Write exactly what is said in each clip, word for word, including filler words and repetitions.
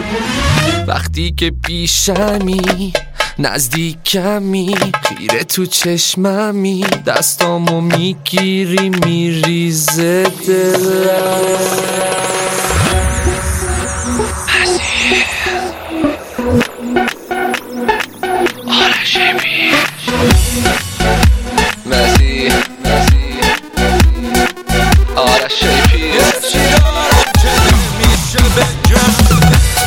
وقتی که پیشمی نزدیکمی خیره تو چشممی دستامو میگیری میریزه دلم مزی مزی آرش شیپی یسی دارم که نمیشه بگم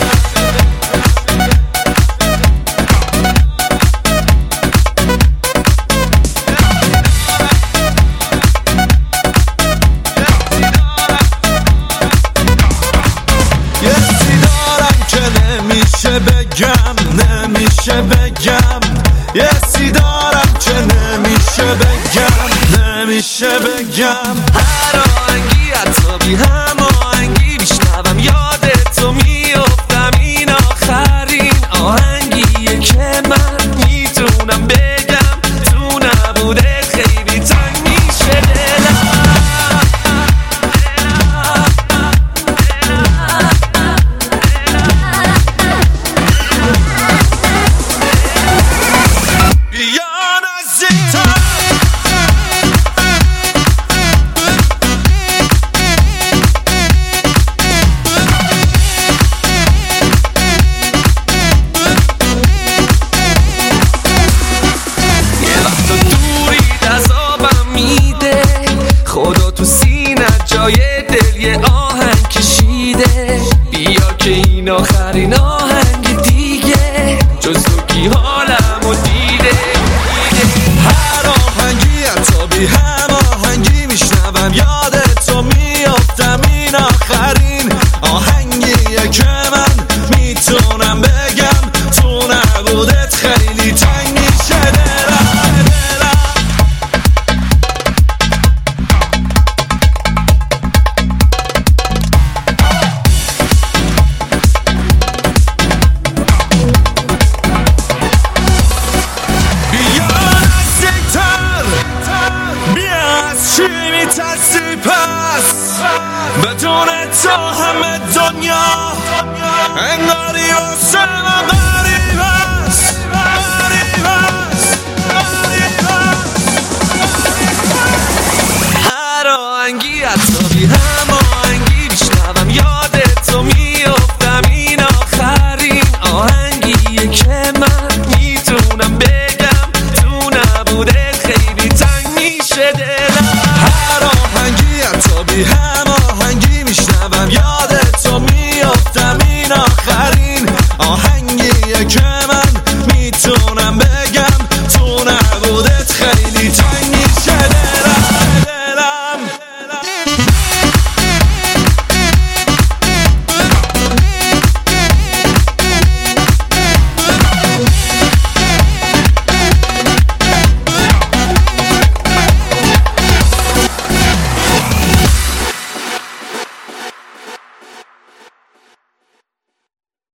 یسی دارم که نمیشه بگم نمیشه بگم یسی دارم که نمیشه بگم نمیشه بگم هر آهنگی حتی بی هماهنگی میشنوم یادتو میافتم این آخرین آهنگیه که من میتونم بگم تو نبودت خیلی تنگ میشه دلم خدا تو سینه جای دل یه آهنگ کشیده بیا که این آخرین آهنگ دیگه جز تو کی حالمو دیده هر آهنگی حتی بی هم آهنگی میشنوم یادتو میافتم این آخرین آهنگیه که من میتونم بگم تو نبودت خیلی تنگ میشه دلم چی میترسی پس بدون تو همه دنیا انگاری واسه من